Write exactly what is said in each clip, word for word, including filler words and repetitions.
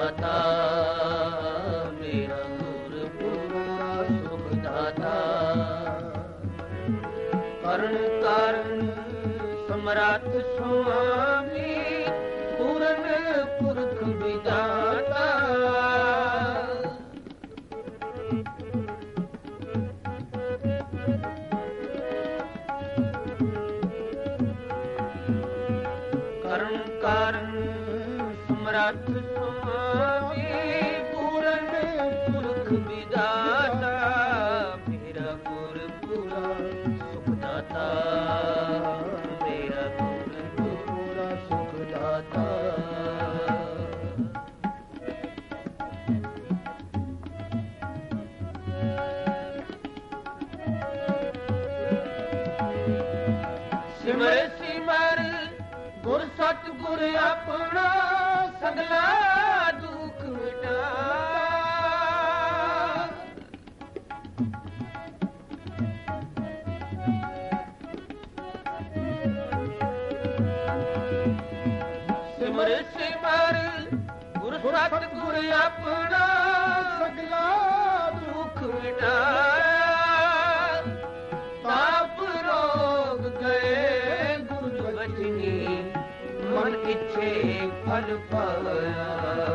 ਦਾਤਾ ਮੇਰਾ ਗੁਰ ਪੂਰਾ ਸੁਖ ਦਾਤਾ ਕਰਨ ਕਾਰਨ ਸਮਰੱਥ ਸੁਆਮੀ ਪੂਰਨ ਪੁਰਖ ਵਿਦਾਤਾ ਕਰਨ ਕਾਰਨ ਸਮਰੱਥ ਸੁਆਮੀ ਪੂਰਨ ਪੁਰਖ ਵਿਦਾਤਾ ਮੇਰਾ ਗੁਰ ਪੂਰਾ ਸੁਖ ਦਾਤਾ ਮੇਰਾ ਗੁਰ ਪੂਰਾ ਸੁਖ ਦਾਤਾ ਸਿਮਰ ਸਿਮਰ ਗੁਰ ਸਤਿਗੁਰ ਆਪਣਾ ਸਗਲਾ ਦੁੱਖ ਮਿਟਾ ਸਿਮਰ ਸਿਮਰ ਗੁਰ ਸਤਿਗੁਰ ਆਪਣਾ ਸਗਲਾ ਦੁੱਖ ਮਿਟਾ ਤਾਪ ਰੋਗ ਗਏ ਗੁਰ ਬਚਨੀ ਮਨ ਇੱਛੇ ਫਲ ਪਾਇਆ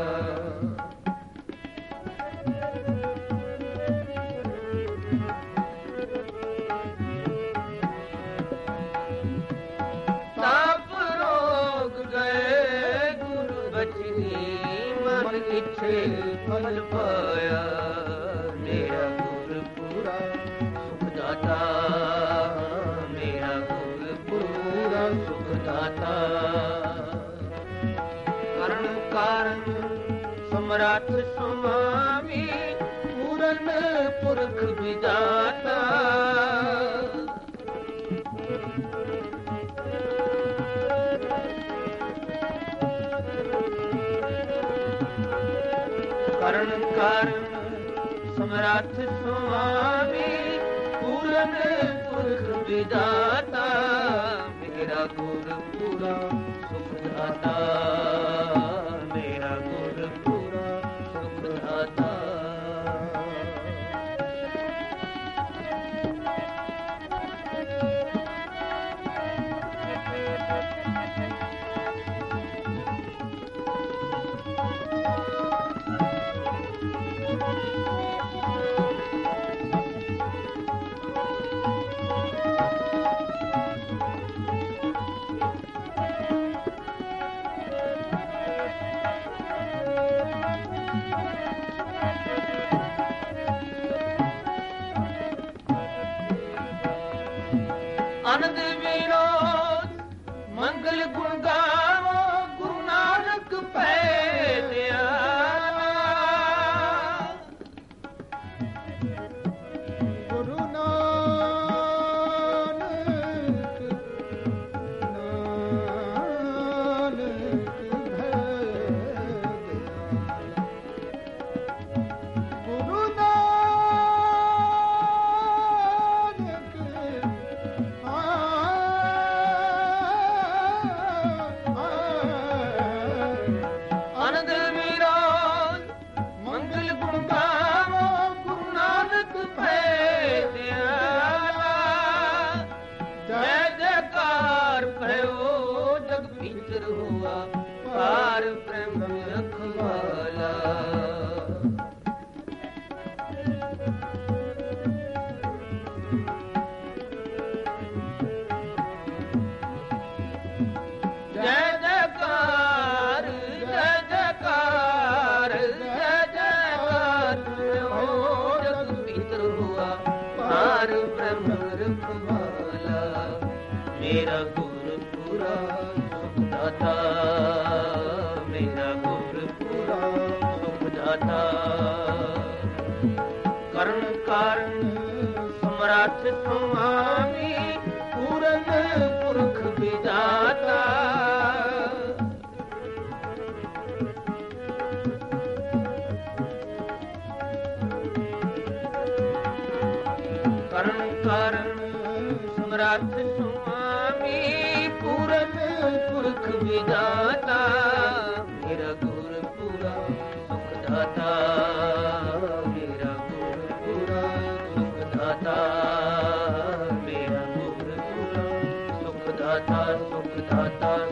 ਤਾਪ ਰੋਗ ਗਏ ਗੁਰ ਬਚਨੀ ਮਨ ਇੱਛੇ ਫਲ ਪਾਇਆ ਮੇਰਾ ਗੁਰ ਪੂਰਾ ਸੁਖ ਦਾਤਾ ਮੇਰਾ ਗੁਰ ਪੂਰਾ ਸੁਖ ਦਾਤਾ ਕਰਨ ਕਾਰਨ ਸਮਰੱਥ ਸੁਆਮੀ ਪੂਰਨ ਪੁਰਖ ਵਿਦਾਤਾ ਕਰਨ ਕਾਰਨ ਸਮਰੱਥ ਸੁਆਮੀ ਪੂਰਨ ਪੁਰਖ ਵਿਦਾਤਾ ਮੇਰਾ ਗੁਰ ਪੂਰਾ ਸੁਖ ਦਾਤਾ ਮੇਰਾ ਗੁਰ ਪੂਰਾ ਸੁਖ ਦਾਤਾ ਆਨੰਦ ਵਿਨੋਦ ਮੰਗਲ ਗੁਣ ਗਾਵੋ ਗੁਰੂ ਨਾਨਕ ਪੈ ਦਿਆਲਾ ਗੁਰੂ ਨਾਨਕ ਨਾਨਕ ਭੈ ਦਿਆਲਾ ਗੁਰੂ ਆਨੰਦ ਵਿਰਾਜ ਮੰਗਲ ਗੁਣ ਗਾਵੋ ਗੁਰੂ ਨਾਨਕ ਭੈ ਦਿਆਲਾ ਜੈ ਜੈਕਾਰ ਭਇਓ ਜਗ ਭੀਤਰ ਹੋਆ ਪਾਰ ਬ੍ਰਹਮ ਰਖਵਾਲਾ ਜੈ ਜੈਕਾਰ ਜੈ ਜੈਕਾਰ ਜੈ ਜੈਕਾਰ ਹੋ ਜਗ ਭੀਤਰ ਹੋਆ ਪਾਰ ਬ੍ਰਹਮ ਰਖਵਾਲਾ ਮੇਰਾ ਗੁਰ ਪੂਰਾ ਸੁਖ ਦਾਤਾ ਮੇਰਾ ਗੁਰ ਪੂਰਾ ਸੁਖ ਦਾਤਾ ਕਰਨ ਕਾਰਨ ਸਮਰੱਥ ਸੁਆਮੀ ਪੂਰਨ ਪੁਰਖ ਵਿਦਾਤਾ ਕਰਨ ਕਾਰਨ ਸਮਰੱਥ ਸੁਆਮੀ ਪੂਰਨ ਪੁਰਖ ਵਿਦਾਤਾ ਮੇਰਾ ਗੁਰ ਪੂਰਾ ਦਾਤਾ